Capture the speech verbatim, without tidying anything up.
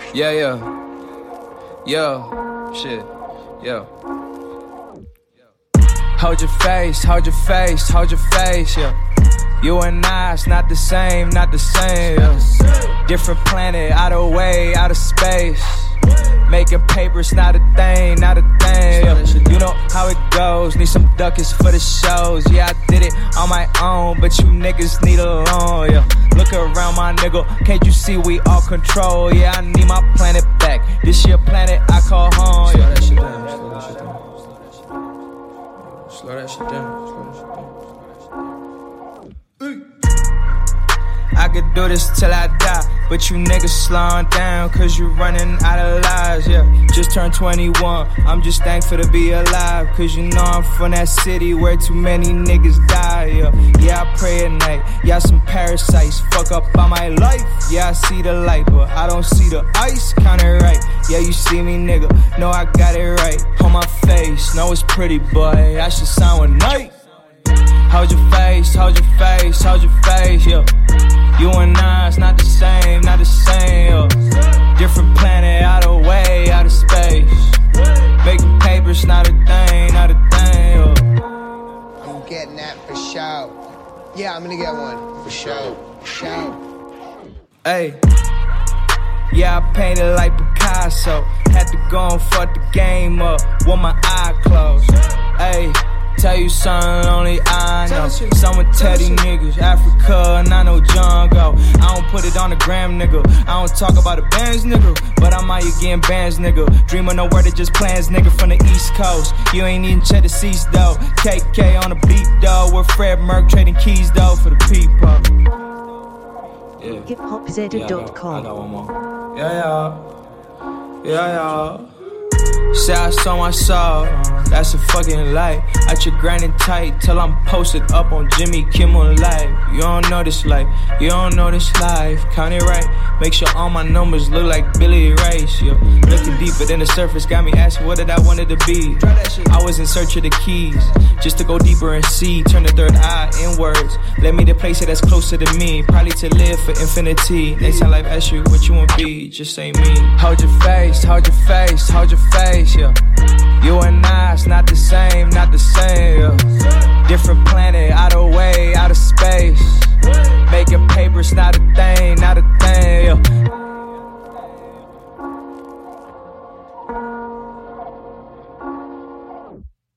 Yeah, yeah. Yo, shit, yo. Hold your face, hold your face, hold your face, yeah. You and I, it's not the same, not the same, yeah. Different planet, out of way, out of space. Making papers, not a thing, not a thing, yeah. You know how it goes, need some ducats for the shows. Yeah, I did it on my own, but you niggas need a loan, yeah. Look around my nigga, can't you see we all control? Yeah, I need my planet back, this your planet I call home, yeah. Slow that shit down, slow that shit down. Slow that shit down, slow that shit down. I could do this till I die, but you niggas slowing down, cause you running out of lives, yeah. Just turned twenty-one, I'm just thankful to be alive, cause you know I'm from that city where too many niggas die, yeah. Yeah, I pray at night, yeah, some parasites fuck up on my life. Yeah, I see the light, but I don't see the ice, count it right. Yeah, you see me, nigga, know I got it right. On my face, know it's pretty, boy, I should sign with Nike. Hold your face, hold your face, hold your face, yeah. You and I, it's not the same, not the same, yeah. Different planet, out of way, out of space. Making papers, not a thing, not a thing, yeah. I'm getting that for sure. Yeah, I'm gonna get one. For sure, for sure. Hey. Yeah, I painted like Picasso. Had to go and fuck the game up with my eye closed. Hey. Tell you something only I know. Some with Teddy niggas, Africa, and I know Django. I don't put it on the gram, nigga. I don't talk about the bands, nigga. But I'm out here getting bands, nigga. Dreaming no word, it just plans, nigga, from the East Coast. You ain't even check the seats, though. K K on the beat, though. With Fred Merck trading keys, though, for the people. Yeah. hip hop z dot com. I got one more. Yeah, yeah. Yeah, yeah. Say I saw my soul, that's a fucking lie. At your grinding tight till I'm posted up on Jimmy Kimmel Live. You don't know this life, you don't know this life. Count it right, make sure all my numbers look like Billy Rice, yo. Looking deeper than the surface, got me asking what did I wanted to be. I was in search of the keys, just to go deeper and see. Turn the third eye inwards, let me the place that's closer to me. Probably to live for infinity. Next time life asks you what you want to be, just say me. Hold your face, hold your face, hold your face, yeah. You and I, it's not the same, not the same, yeah. Different planet, out of way, out of space. Making papers, not a thing, not a thing, yeah.